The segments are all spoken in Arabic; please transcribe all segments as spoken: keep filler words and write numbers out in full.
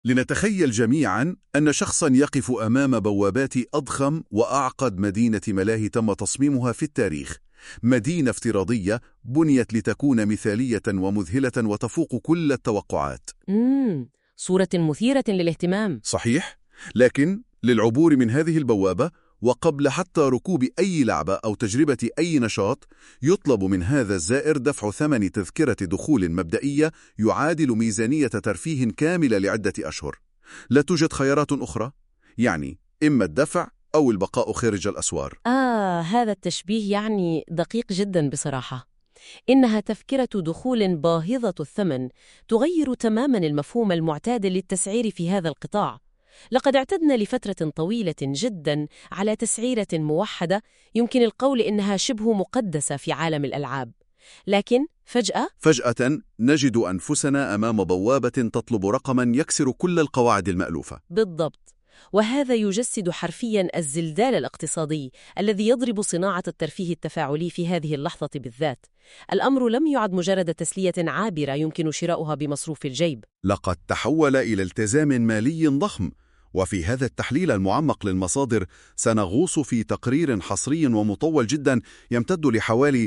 لنتخيل جميعاً أن شخصاً يقف أمام بوابات أضخم وأعقد مدينة ملاهي تم تصميمها في التاريخ. مدينة افتراضية بنيت لتكون مثالية ومذهلة وتفوق كل التوقعات. امم صورة مثيرة للاهتمام. صحيح، لكن للعبور من هذه البوابة وقبل حتى ركوب أي لعبة أو تجربة أي نشاط يطلب من هذا الزائر دفع ثمن تذكرة دخول مبدئية يعادل ميزانية ترفيه كاملة لعدة أشهر. لا توجد خيارات أخرى، يعني إما الدفع أو البقاء خارج الأسوار. آه هذا التشبيه يعني دقيق جدا بصراحة. إنها تذكرة دخول باهظة الثمن تغير تماما المفهوم المعتاد للتسعير في هذا القطاع. لقد اعتدنا لفترة طويلة جدا على تسعيرة موحدة يمكن القول إنها شبه مقدسة في عالم الألعاب، لكن فجأة فجأة نجد أنفسنا أمام بوابة تطلب رقما يكسر كل القواعد المألوفة. بالضبط، وهذا يجسد حرفياً الزلزال الاقتصادي الذي يضرب صناعة الترفيه التفاعلي في هذه اللحظة بالذات. الأمر لم يعد مجرد تسلية عابرة يمكن شراؤها بمصروف الجيب. لقد تحول إلى التزام مالي ضخم. وفي هذا التحليل المعمق للمصادر سنغوص في تقرير حصري ومطول جدا يمتد لحوالي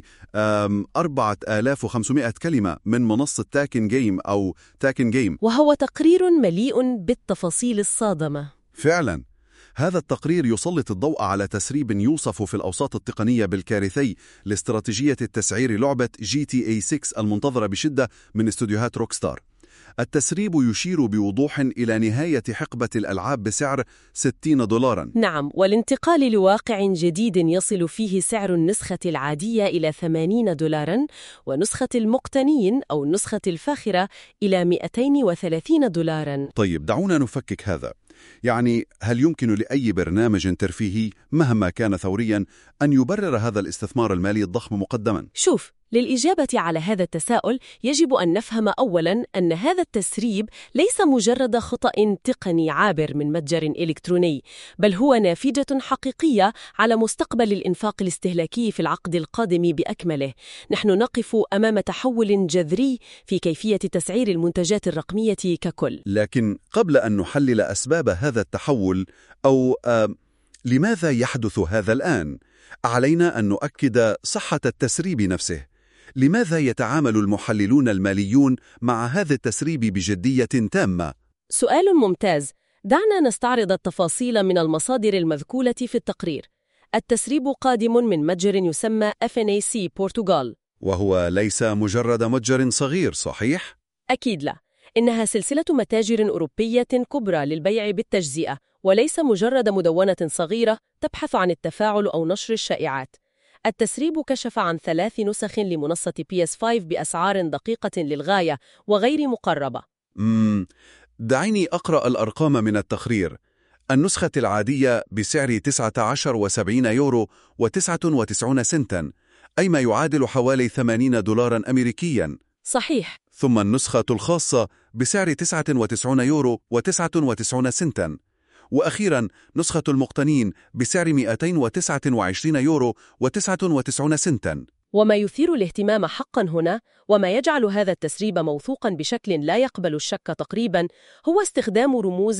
أربعة آلاف وخمسمائة كلمة من منصة تاكن جيم أو تاكن جيم، وهو تقرير مليء بالتفاصيل الصادمة. فعلا هذا التقرير يسلط الضوء على تسريب يوصف في الأوساط التقنية بالكارثي لاستراتيجية التسعير لعبة جي تي إيه ستة المنتظرة بشدة من استوديوهات روكستار. التسريب يشير بوضوح إلى نهاية حقبة الألعاب بسعر ستين دولاراً. نعم، والانتقال لواقع جديد يصل فيه سعر النسخة العادية إلى ثمانين دولاراً ونسخة المقتنين أو النسخة الفاخرة إلى مئتين وثلاثين دولاراً. طيب دعونا نفكك هذا. يعني هل يمكن لأي برنامج ترفيهي مهما كان ثورياً أن يبرر هذا الاستثمار المالي الضخم مقدماً؟ شوف، للإجابة على هذا التساؤل يجب أن نفهم أولاً أن هذا التسريب ليس مجرد خطأ تقني عابر من متجر إلكتروني، بل هو نافذة حقيقية على مستقبل الإنفاق الاستهلاكي في العقد القادم بأكمله. نحن نقف أمام تحول جذري في كيفية تسعير المنتجات الرقمية ككل. لكن قبل أن نحلل أسباب هذا التحول أو آه لماذا يحدث هذا الآن، علينا أن نؤكد صحة التسريب نفسه. لماذا يتعامل المحللون الماليون مع هذا التسريب بجدية تامة؟ سؤال ممتاز. دعنا نستعرض التفاصيل من المصادر المذكورة في التقرير. التسريب قادم من متجر يسمى إف إن إيه سي بورتغال، وهو ليس مجرد متجر صغير، صحيح؟ أكيد لا، إنها سلسلة متاجر أوروبية كبرى للبيع بالتجزئة، وليس مجرد مدونة صغيرة تبحث عن التفاعل أو نشر الشائعات. التسريب كشف عن ثلاث نسخ لمنصة بي إس خمسة بأسعار دقيقة للغاية وغير مقربة. مم. دعيني أقرأ الأرقام من التقرير. النسخة العادية بسعر تسعة عشر وسبعين يورو وتسعة وتسعين سنتا، أي ما يعادل حوالي ثمانين دولاراً أمريكياً. صحيح. ثم النسخة الخاصة بسعر تسعة وتسعين يورو وتسعة وتسعين سنتا. وأخيراً نسخة المقتنين بسعر مئتين وتسعة وعشرين يورو وتسعة وتسعين سنتا. وما يثير الاهتمام حقاً هنا وما يجعل هذا التسريب موثوقاً بشكل لا يقبل الشك تقريباً هو استخدام رموز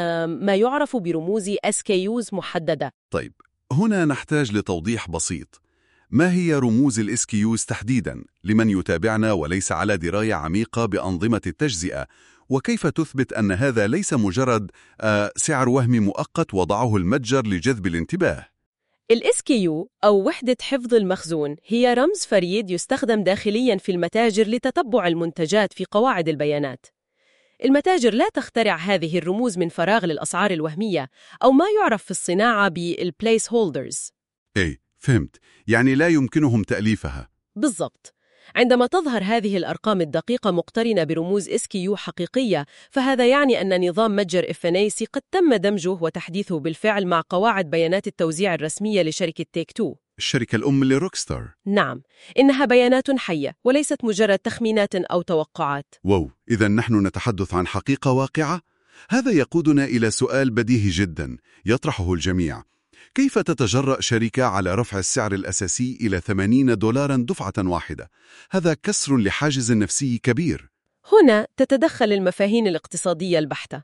ما يعرف برموز إس كي يوز محددة. طيب هنا نحتاج لتوضيح بسيط. ما هي رموز ال إس كي يوز تحديداً لمن يتابعنا وليس على دراية عميقة بأنظمة التجزئة؟ وكيف تثبت أن هذا ليس مجرد آه سعر وهمي مؤقت وضعه المتجر لجذب الانتباه؟ ال إس كي يو أو وحدة حفظ المخزون هي رمز فريد يستخدم داخلياً في المتاجر لتتبع المنتجات في قواعد البيانات. المتاجر لا تخترع هذه الرموز من فراغ للأسعار الوهمية أو ما يعرف في الصناعة بالبليس هولدرز. إيه، فهمت. يعني لا يمكنهم تأليفها. بالضبط. عندما تظهر هذه الأرقام الدقيقة مقترنة برموز إس كي يو حقيقية، فهذا يعني أن نظام متجر إف إن إيه سي قد تم دمجه وتحديثه بالفعل مع قواعد بيانات التوزيع الرسمية لشركة تيك تو، الشركة الأم لروكستار. نعم، إنها بيانات حية وليست مجرد تخمينات أو توقعات. واو، إذن نحن نتحدث عن حقيقة واقعة؟ هذا يقودنا إلى سؤال بديهي جدا يطرحه الجميع. كيف تتجرأ شركة على رفع السعر الأساسي إلى ثمانين دولاراً دفعة واحدة؟ هذا كسر لحاجز نفسي كبير. هنا تتدخل المفاهيم الاقتصادية البحتة.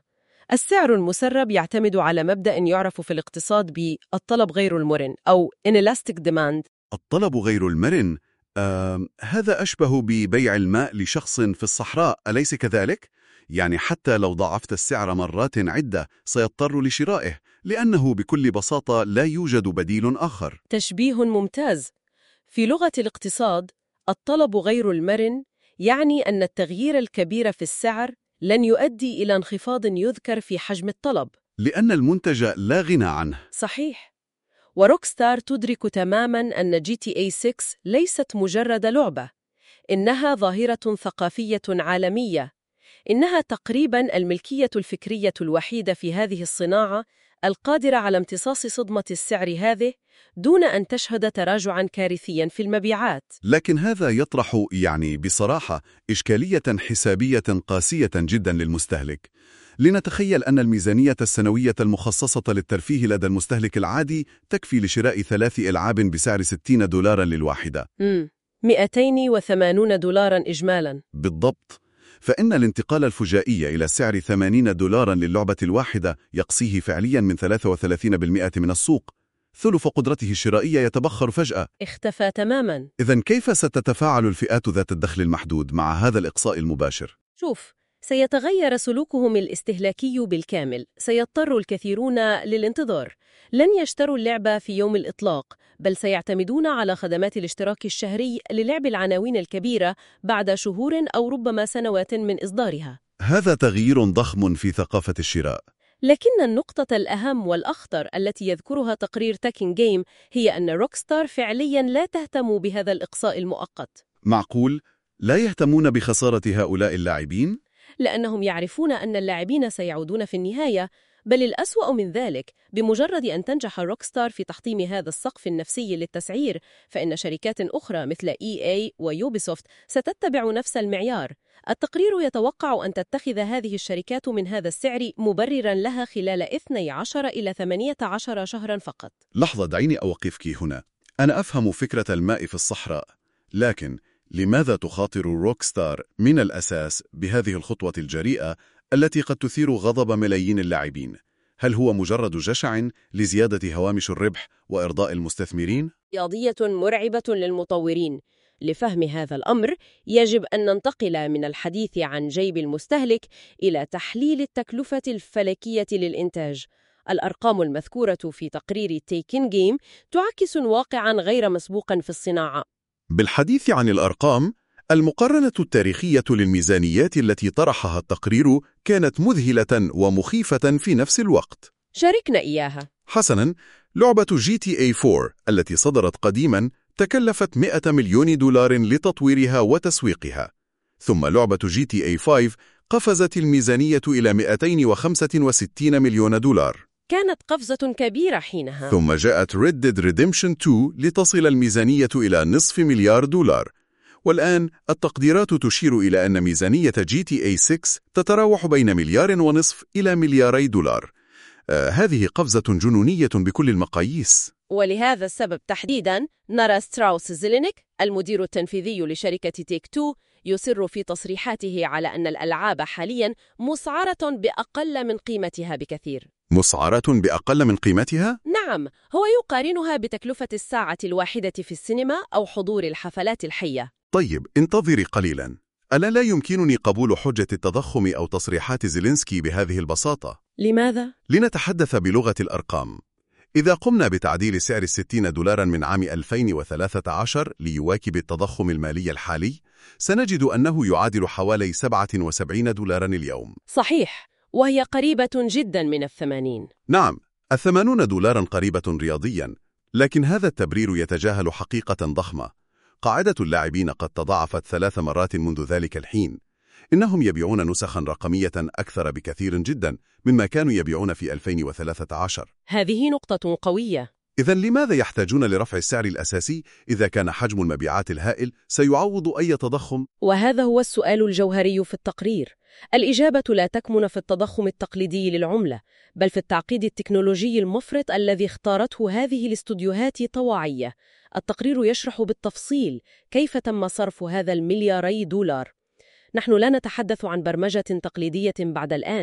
السعر المسرب يعتمد على مبدأ يعرف في الاقتصاد بالطلب غير المرن أو inelastic demand. الطلب غير المرن، آه، هذا أشبه ببيع الماء لشخص في الصحراء، أليس كذلك؟ يعني حتى لو ضاعفت السعر مرات عدة سيضطر لشرائه، لأنه بكل بساطة لا يوجد بديل آخر. تشبيه ممتاز. في لغة الاقتصاد، الطلب غير المرن يعني أن التغيير الكبير في السعر لن يؤدي إلى انخفاض يذكر في حجم الطلب، لأن المنتج لا غنى عنه. صحيح. وروكستار تدرك تماماً أن جي تي إيه ستة ليست مجرد لعبة، إنها ظاهرة ثقافية عالمية. إنها تقريباً الملكية الفكرية الوحيدة في هذه الصناعة القادرة على امتصاص صدمة السعر هذه دون أن تشهد تراجعاً كارثياً في المبيعات. لكن هذا يطرح يعني بصراحة إشكالية حسابية قاسية جدا للمستهلك. لنتخيل أن الميزانية السنوية المخصصة للترفيه لدى المستهلك العادي تكفي لشراء ثلاث ألعاب بسعر ستين دولاراً للواحدة. مم. مئتين وثمانين دولاراً إجمالاً. بالضبط. فإن الانتقال الفجائي إلى سعر ثمانين دولاراً للعبة الواحدة يقصيه فعلياً من ثلاثة وثلاثين بالمئة من السوق. ثلث قدرته الشرائية يتبخر فجأة. اختفى تماماً. إذن كيف ستتفاعل الفئات ذات الدخل المحدود مع هذا الإقصاء المباشر؟ شوف، سيتغير سلوكهم الاستهلاكي بالكامل. سيضطر الكثيرون للانتظار. لن يشتروا اللعبة في يوم الإطلاق، بل سيعتمدون على خدمات الاشتراك الشهري للعب العناوين الكبيرة بعد شهور أو ربما سنوات من إصدارها. هذا تغيير ضخم في ثقافة الشراء. لكن النقطة الأهم والأخطر التي يذكرها تقرير تاكين جيم هي أن روكستار فعلياً لا تهتم بهذا الإقصاء المؤقت. معقول؟ لا يهتمون بخسارة هؤلاء اللاعبين؟ لأنهم يعرفون أن اللاعبين سيعودون في النهاية، بل الأسوأ من ذلك، بمجرد أن تنجح روكستار في تحطيم هذا السقف النفسي للتسعير، فإن شركات أخرى مثل إي إيه ويوبيسوفت ستتبع نفس المعيار. التقرير يتوقع أن تتخذ هذه الشركات من هذا السعر مبرراً لها خلال اثني عشر إلى ثمانية عشر شهراً فقط. لحظة، دعيني أوقفك هنا. أنا أفهم فكرة الماء في الصحراء، لكن لماذا تخاطر روكستار من الأساس بهذه الخطوة الجريئة التي قد تثير غضب ملايين اللاعبين؟ هل هو مجرد جشع لزيادة هوامش الربح وإرضاء المستثمرين؟ قضية مرعبة للمطورين. لفهم هذا الأمر يجب أن ننتقل من الحديث عن جيب المستهلك إلى تحليل التكلفة الفلكية للإنتاج. الأرقام المذكورة في تقرير تاكين جيم تعكس واقعاً غير مسبوقاً في الصناعة. بالحديث عن الأرقام، المقارنة التاريخية للميزانيات التي طرحها التقرير كانت مذهلة ومخيفة في نفس الوقت. شاركنا إياها. حسناً، لعبة جي تي إيه أربعة التي صدرت قديماً تكلفت مئة مليون دولار لتطويرها وتسويقها، ثم لعبة جي تي إيه خمسة قفزت الميزانية إلى مئتين وخمسة وستين مليون دولار. كانت قفزة كبيرة حينها. ثم جاءت Red Dead Redemption اثنين لتصل الميزانية إلى نصف مليار دولار. والآن التقديرات تشير إلى أن ميزانية جي تي إيه ستة تتراوح بين مليار ونصف إلى ملياري دولار. آه هذه قفزة جنونية بكل المقاييس. ولهذا السبب تحديداً نرى ستراوس زيلينيك المدير التنفيذي لشركة تيك تو يصر في تصريحاته على أن الألعاب حالياً مسعرة بأقل من قيمتها بكثير. مسعرة بأقل من قيمتها؟ نعم، هو يقارنها بتكلفة الساعة الواحدة في السينما أو حضور الحفلات الحية. طيب، انتظري قليلاً. ألا لا يمكنني قبول حجة التضخم أو تصريحات زيلينسكي بهذه البساطة؟ لماذا؟ لنتحدث بلغة الأرقام. إذا قمنا بتعديل سعر الستين دولاراً من عام ألفين وثلاثة عشر ليواكب التضخم المالي الحالي، سنجد أنه يعادل حوالي سبعة وسبعين دولاراً اليوم. صحيح، وهي قريبة جداً من الثمانين. نعم، الثمانون دولاراً قريبة رياضياً، لكن هذا التبرير يتجاهل حقيقة ضخمة. قاعدة اللاعبين قد تضاعفت ثلاث مرات منذ ذلك الحين. إنهم يبيعون نسخاً رقمية أكثر بكثير جداً مما كانوا يبيعون في ألفين وثلاثة عشر. هذه نقطة قوية. إذن لماذا يحتاجون لرفع السعر الأساسي إذا كان حجم المبيعات الهائل سيعوض أي تضخم؟ وهذا هو السؤال الجوهري في التقرير. الإجابة لا تكمن في التضخم التقليدي للعملة، بل في التعقيد التكنولوجي المفرط الذي اختارته هذه الاستوديوهات طواعية. التقرير يشرح بالتفصيل كيف تم صرف هذا الملياري دولار. نحن لا نتحدث عن برمجة تقليدية بعد الآن.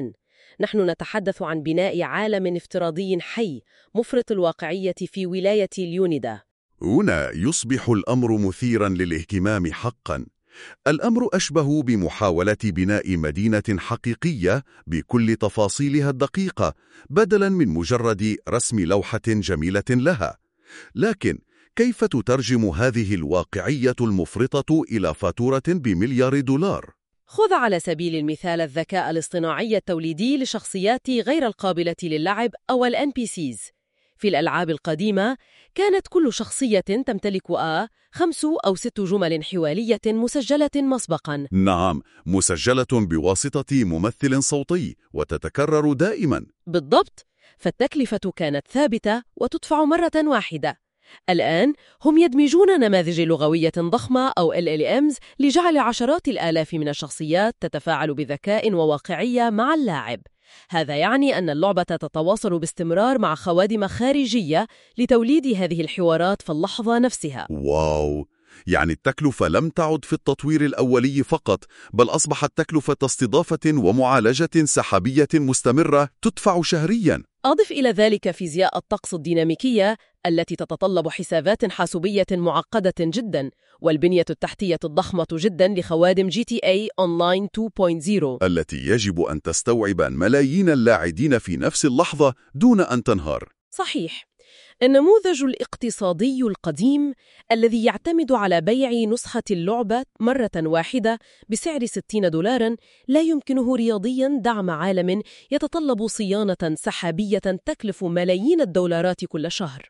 نحن نتحدث عن بناء عالم افتراضي حي مفرط الواقعية في ولاية اليونيدا. هنا يصبح الأمر مثيراً للاهتمام حقاً. الأمر أشبه بمحاولة بناء مدينة حقيقية بكل تفاصيلها الدقيقة بدلاً من مجرد رسم لوحة جميلة لها. لكن كيف تترجم هذه الواقعية المفرطة إلى فاتورة بمليار دولار؟ خذ على سبيل المثال الذكاء الاصطناعي التوليدي لشخصيات غير القابلة للعب أو ال إن بي سيز. في الألعاب القديمة كانت كل شخصية تمتلك آ خمس أو ست جمل حوارية مسجلة مسبقاً. نعم، مسجلة بواسطة ممثل صوتي وتتكرر دائماً. بالضبط، فالتكلفة كانت ثابتة وتدفع مرة واحدة. الآن هم يدمجون نماذج لغوية ضخمة أو إل إل إمز لجعل عشرات الآلاف من الشخصيات تتفاعل بذكاء وواقعية مع اللاعب. هذا يعني أن اللعبة تتواصل باستمرار مع خوادم خارجية لتوليد هذه الحوارات في اللحظة نفسها. واو! يعني التكلفة لم تعد في التطوير الأولي فقط، بل أصبحت تكلفة استضافة ومعالجة سحابية مستمرة تدفع شهرياً. أضف إلى ذلك فيزياء الطقس الديناميكية التي تتطلب حسابات حاسوبية معقدة جداً، والبنية التحتية الضخمة جداً لخوادم جي تي إيه أونلاين اثنين نقطة صفر التي يجب أن تستوعب ملايين اللاعبين في نفس اللحظة دون أن تنهار. صحيح. النموذج الاقتصادي القديم الذي يعتمد على بيع نسخة اللعبة مرة واحدة بسعر ستين دولاراً لا يمكنه رياضياً دعم عالم يتطلب صيانة سحابية تكلف ملايين الدولارات كل شهر.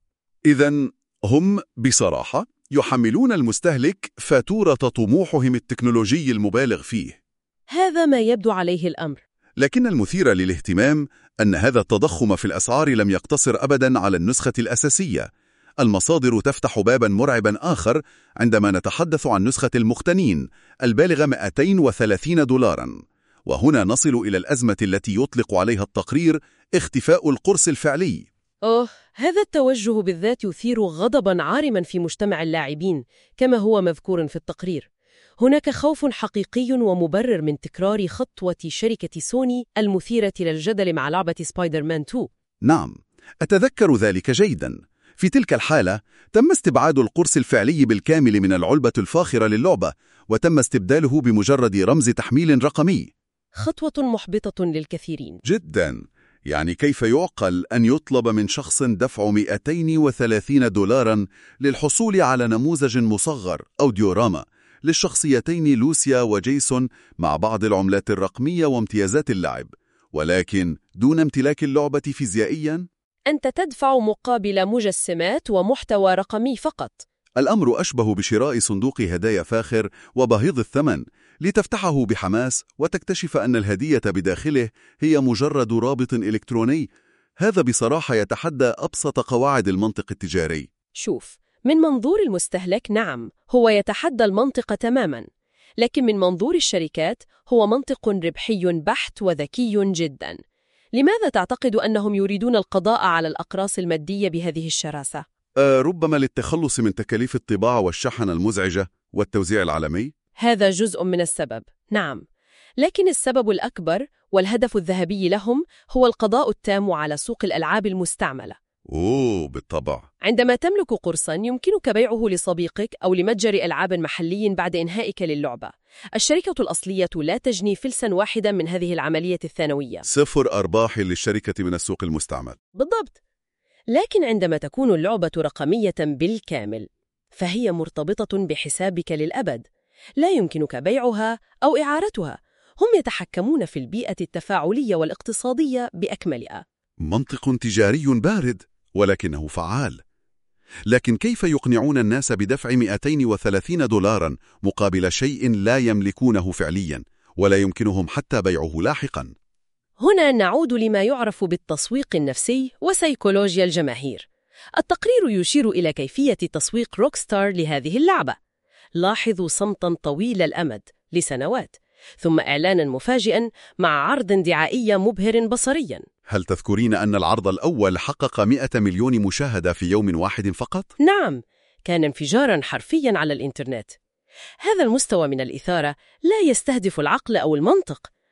إذن هم بصراحة يحملون المستهلك فاتورة طموحهم التكنولوجي المبالغ فيه. هذا ما يبدو عليه الأمر. لكن المثير للاهتمام أن هذا التضخم في الأسعار لم يقتصر أبداً على النسخة الأساسية. المصادر تفتح باباً مرعباً آخر عندما نتحدث عن نسخة المختنين البالغة مئتين وثلاثين دولاراً. وهنا نصل إلى الأزمة التي يطلق عليها التقرير اختفاء القرص الفعلي. أوه، هذا التوجه بالذات يثير غضباً عارماً في مجتمع اللاعبين كما هو مذكور في التقرير. هناك خوف حقيقي ومبرر من تكرار خطوة شركة سوني المثيرة للجدل مع لعبة سبايدر مان اثنين. نعم، أتذكر ذلك جيداً. في تلك الحالة تم استبعاد القرص الفعلي بالكامل من العلبة الفاخرة للعبة، وتم استبداله بمجرد رمز تحميل رقمي. خطوة محبطة للكثيرين جداً. يعني كيف يعقل أن يطلب من شخص دفع مئتين وثلاثين دولاراً للحصول على نموذج مصغر أو ديوراما للشخصيتين لوسيا وجيسون مع بعض العملات الرقمية وامتيازات اللعب، ولكن دون امتلاك اللعبة فيزيائياً؟ أنت تدفع مقابل مجسمات ومحتوى رقمي فقط. الأمر أشبه بشراء صندوق هدايا فاخر وبهيض الثمن لتفتحه بحماس وتكتشف أن الهدية بداخله هي مجرد رابط إلكتروني. هذا بصراحة يتحدى أبسط قواعد المنطق التجاري. شوف، من منظور المستهلك نعم هو يتحدى المنطق تماماً، لكن من منظور الشركات هو منطق ربحي بحت وذكي جداً. لماذا تعتقد أنهم يريدون القضاء على الأقراص المادية بهذه الشراسة؟ أه ربما للتخلص من تكاليف الطباعة والشحن المزعجة والتوزيع العالمي. هذا جزء من السبب، نعم، لكن السبب الأكبر والهدف الذهبي لهم هو القضاء التام على سوق الألعاب المستعملة. أوه بالطبع. عندما تملك قرصاً يمكنك بيعه لصديقك أو لمتجر ألعاب محلي بعد إنهائك للعبة. الشركة الأصلية لا تجني فلساً واحداً من هذه العملية الثانوية. صفر أرباح للشركة من السوق المستعمل. بالضبط. لكن عندما تكون اللعبة رقمية بالكامل فهي مرتبطة بحسابك للأبد، لا يمكنك بيعها أو إعارتها. هم يتحكمون في البيئة التفاعلية والاقتصادية بأكملها. منطق تجاري بارد ولكنه فعال. لكن كيف يقنعون الناس بدفع مئتين وثلاثين دولاراً مقابل شيء لا يملكونه فعلياً ولا يمكنهم حتى بيعه لاحقاً؟ هنا نعود لما يعرف بالتسويق النفسي وسيكولوجيا الجماهير. التقرير يشير إلى كيفية تسويق روكستار لهذه اللعبة. لاحظوا صمتاً طويل الأمد لسنوات، ثم إعلاناً مفاجئاً مع عرض دعائي مبهر بصرياً. هل تذكرين أن العرض الأول حقق مئة مليون مشاهدة في يوم واحد فقط؟ نعم، كان انفجاراً حرفياً على الإنترنت. هذا المستوى من الإثارة لا يستهدف العقل أو المنطق،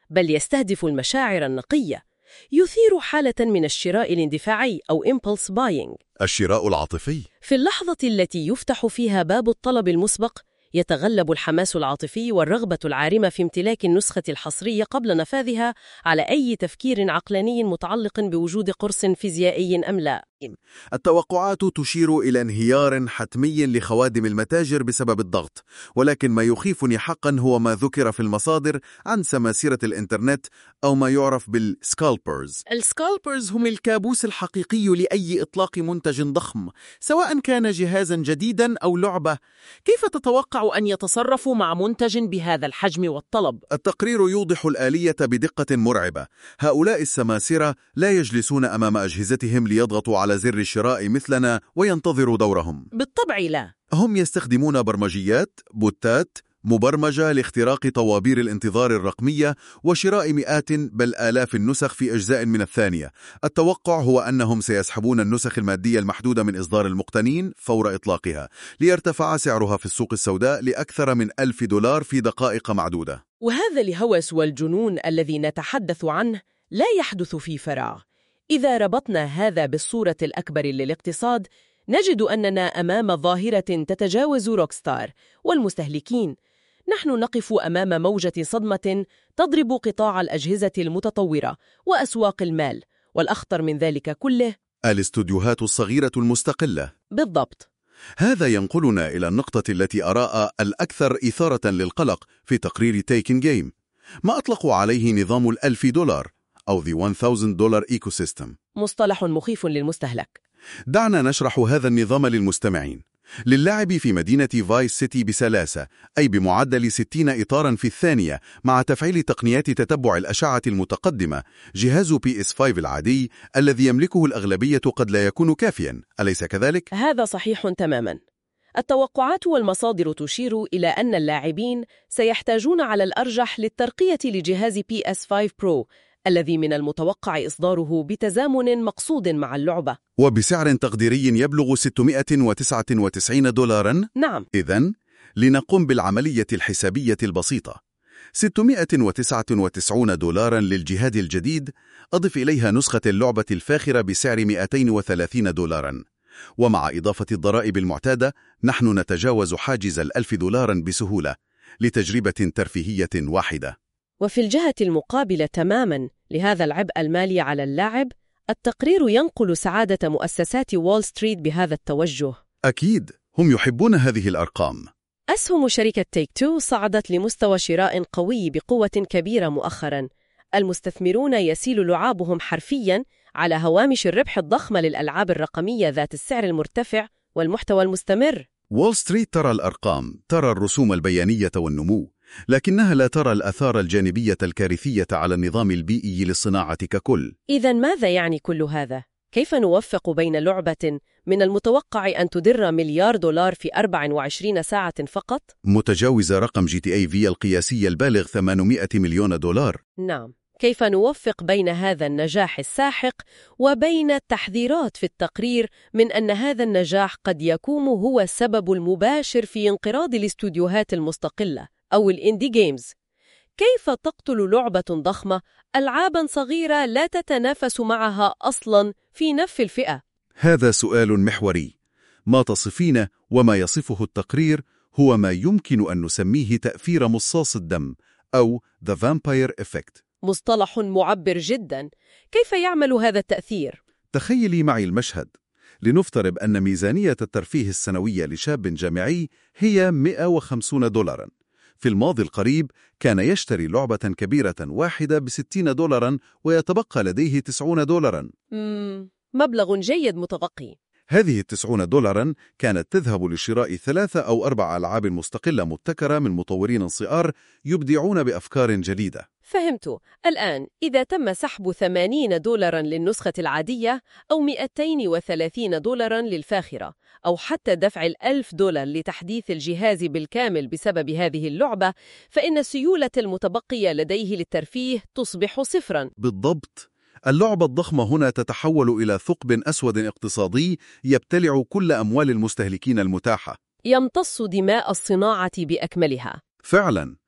بل يستهدف المشاعر النقية، يثير حالة من الشراء الاندفاعي أو impulse buying. الشراء العاطفي. في اللحظة التي يفتح فيها باب الطلب المسبق، يتغلب الحماس العاطفي والرغبة العارمة في امتلاك النسخة الحصرية قبل نفاذها على أي تفكير عقلاني متعلق بوجود قرص فيزيائي أم لا. التوقعات تشير إلى انهيار حتمي لخوادم المتاجر بسبب الضغط، ولكن ما يخيفني حقا هو ما ذكر في المصادر عن سماسرة الإنترنت أو ما يعرف بالسكالبرز. السكالبرز هم الكابوس الحقيقي لأي إطلاق منتج ضخم، سواء كان جهازا جديدا أو لعبة. كيف تتوقع أن يتصرفوا مع منتج بهذا الحجم والطلب؟ التقرير يوضح الآلية بدقة مرعبة. هؤلاء السماسرة لا يجلسون أمام أجهزتهم ليضغطوا على زر الشراء مثلنا وينتظروا دورهم. بالطبع لا. هم يستخدمون برمجيات، بوتات مبرمجة لاختراق طوابير الانتظار الرقمية وشراء مئات بل آلاف النسخ في أجزاء من الثانية. التوقع هو أنهم سيسحبون النسخ المادية المحدودة من إصدار المقتنين فور إطلاقها، ليرتفع سعرها في السوق السوداء لأكثر من ألف دولار في دقائق معدودة. وهذا الهوس والجنون الذي نتحدث عنه لا يحدث في فراغ. إذا ربطنا هذا بالصورة الأكبر للاقتصاد، نجد أننا أمام ظاهرة تتجاوز روكستار والمستهلكين. نحن نقف أمام موجة صدمة تضرب قطاع الأجهزة المتطورة وأسواق المال، والأخطر من ذلك كله الاستوديوهات الصغيرة المستقلة. بالضبط. هذا ينقلنا إلى النقطة التي أراها الأكثر إثارة للقلق في تقرير تيكن جيم، ما أطلقوا عليه نظام الألف دولار أو The one thousand dollar ecosystem. مصطلح مخيف للمستهلك. دعنا نشرح هذا النظام للمستمعين. للاعب في مدينة فايس سيتي بسلاسة، أي بمعدل ستين إطاراً في الثانية مع تفعيل تقنيات تتبع الأشعة المتقدمة، جهاز بي إس خمسة العادي الذي يملكه الأغلبية قد لا يكون كافياً، أليس كذلك؟ هذا صحيح تماماً. التوقعات والمصادر تشير إلى أن اللاعبين سيحتاجون على الأرجح للترقية لجهاز بي إس خمسة برو الذي من المتوقع إصداره بتزامن مقصود مع اللعبة وبسعر تقديري يبلغ ستمائة وتسعة وتسعين دولارا. نعم. إذن لنقوم بالعملية الحسابية البسيطة. ستمائة وتسعة وتسعين دولارا للجهاز الجديد، أضف إليها نسخة اللعبة الفاخرة بسعر مئتين وثلاثين دولارا، ومع إضافة الضرائب المعتادة نحن نتجاوز حاجز الألف دولارا بسهولة لتجربة ترفيهية واحدة. وفي الجهة المقابلة تماماً لهذا العبء المالي على اللاعب، التقرير ينقل سعادة مؤسسات وول ستريت بهذا التوجه. أكيد هم يحبون هذه الأرقام. أسهم شركة تيك تو صعدت لمستوى شراء قوي بقوة كبيرة مؤخراً. المستثمرون يسيل لعابهم حرفياً على هوامش الربح الضخمة للألعاب الرقمية ذات السعر المرتفع والمحتوى المستمر. وول ستريت ترى الأرقام، ترى الرسوم البيانية والنمو، لكنها لا ترى الآثار الجانبية الكارثية على النظام البيئي للصناعة ككل. إذن ماذا يعني كل هذا؟ كيف نوفق بين لعبة من المتوقع أن تدر مليار دولار في أربع وعشرين ساعة فقط؟ متجاوزة رقم جي تي اي في القياسي البالغ ثمانمائة مليون دولار. نعم. كيف نوفق بين هذا النجاح الساحق وبين التحذيرات في التقرير من أن هذا النجاح قد يكون هو السبب المباشر في انقراض الاستوديوهات المستقلة أو الإندي جيمز؟ كيف تقتل لعبة ضخمة ألعاباً صغيرة لا تتنافس معها أصلاً في نفس الفئة؟ هذا سؤال محوري. ما تصفين وما يصفه التقرير هو ما يمكن أن نسميه تأثير مصاص الدم أو The Vampire Effect. مصطلح معبر جداً. كيف يعمل هذا التأثير؟ تخيلي معي المشهد. لنفترض أن ميزانية الترفيه السنوية لشاب جامعي هي مئة وخمسين دولارا. في الماضي القريب كان يشتري لعبة كبيرة واحدة بستين دولارا ويتبقى لديه تسعون دولارا. مم. مبلغ جيد متبقي. هذه التسعون دولارا كانت تذهب لشراء ثلاثة أو أربع ألعاب مستقلة مبتكرة من مطورين صغار يبدعون بأفكار جديدة. فهمت. الآن إذا تم سحب ثمانين دولارا للنسخة العادية أو مئتين وثلاثين دولارا للفاخرة أو حتى دفع الألف دولار لتحديث الجهاز بالكامل بسبب هذه اللعبة، فإن السيولة المتبقية لديه للترفيه تصبح صفرا. بالضبط. اللعبة الضخمة هنا تتحول إلى ثقب أسود اقتصادي يبتلع كل أموال المستهلكين المتاحة. يمتص دماء الصناعة بأكملها. فعلا.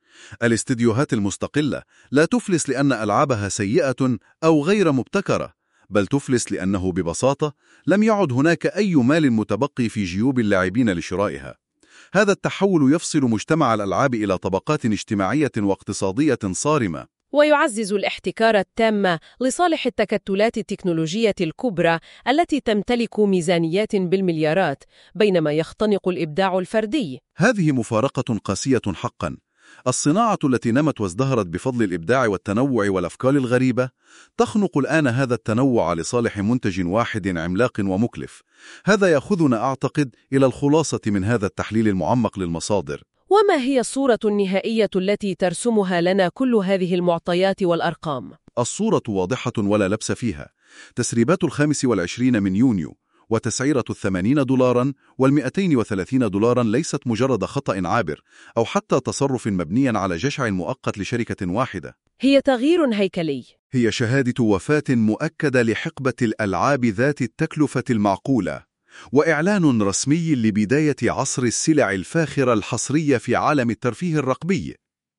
الاستديوهات المستقلة لا تفلس لأن ألعابها سيئة أو غير مبتكرة، بل تفلس لأنه ببساطة لم يعد هناك أي مال متبقي في جيوب اللاعبين لشرائها. هذا التحول يفصل مجتمع الألعاب إلى طبقات اجتماعية واقتصادية صارمة، ويعزز الاحتكار التام لصالح التكتلات التكنولوجية الكبرى التي تمتلك ميزانيات بالمليارات، بينما يختنق الإبداع الفردي. هذه مفارقة قاسية حقا. الصناعة التي نمت وازدهرت بفضل الإبداع والتنوع والأفكار الغريبة تخنق الآن هذا التنوع لصالح منتج واحد عملاق ومكلف. هذا يأخذنا أعتقد إلى الخلاصة من هذا التحليل المعمق للمصادر. وما هي الصورة النهائية التي ترسمها لنا كل هذه المعطيات والأرقام؟ الصورة واضحة ولا لبس فيها. تسريبات الخامس والعشرين من يونيو وتسعيرة الثمانين دولاراً والمئتين وثلاثين دولاراً ليست مجرد خطأ عابر أو حتى تصرف مبنياً على جشع مؤقت لشركة واحدة. هي تغيير هيكلي. هي شهادة وفاة مؤكدة لحقبة الألعاب ذات التكلفة المعقولة، وإعلان رسمي لبداية عصر السلع الفاخرة الحصرية في عالم الترفيه الرقمي.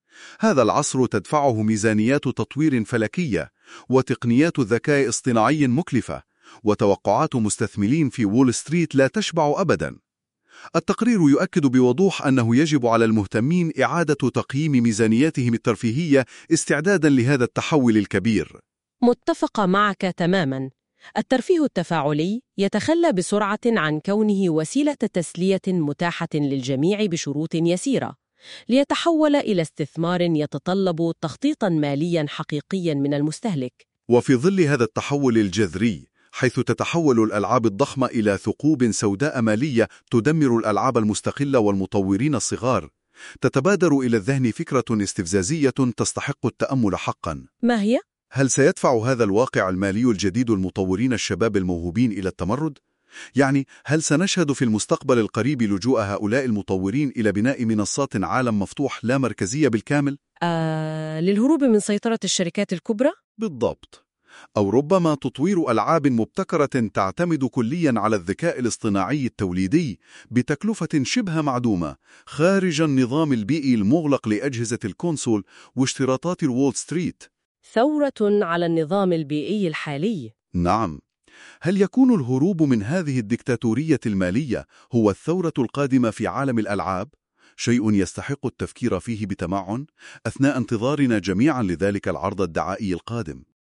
هذا العصر تدفعه ميزانيات تطوير فلكية وتقنيات ذكاء اصطناعي مكلفة وتوقعات مستثمرين في وول ستريت لا تشبع أبداً. التقرير يؤكد بوضوح أنه يجب على المهتمين إعادة تقييم ميزانياتهم الترفيهية استعداداً لهذا التحول الكبير. متفقة معك تماماً. الترفيه التفاعلي يتخلى بسرعة عن كونه وسيلة تسلية متاحة للجميع بشروط يسيرة، ليتحول إلى استثمار يتطلب تخطيطاً مالياً حقيقياً من المستهلك. وفي ظل هذا التحول الجذري، حيث تتحول الألعاب الضخمة إلى ثقوب سوداء مالية تدمر الألعاب المستقلة والمطورين الصغار، تتبادر إلى الذهن فكرة استفزازية تستحق التأمل حقاً. ما هي؟ هل سيدفع هذا الواقع المالي الجديد المطورين الشباب الموهوبين إلى التمرد؟ يعني هل سنشهد في المستقبل القريب لجوء هؤلاء المطورين إلى بناء منصات عالم مفتوح لا مركزية بالكامل؟ آه، للهروب من سيطرة الشركات الكبرى؟ بالضبط. أو ربما تطوير ألعاب مبتكرة تعتمد كلياً على الذكاء الاصطناعي التوليدي بتكلفة شبه معدومة خارج النظام البيئي المغلق لأجهزة الكونسول واشتراطات الوول ستريت. ثورة على النظام البيئي الحالي. نعم. هل يكون الهروب من هذه الديكتاتورية المالية هو الثورة القادمة في عالم الألعاب؟ شيء يستحق التفكير فيه بتمعن أثناء انتظارنا جميعاً لذلك العرض الدعائي القادم.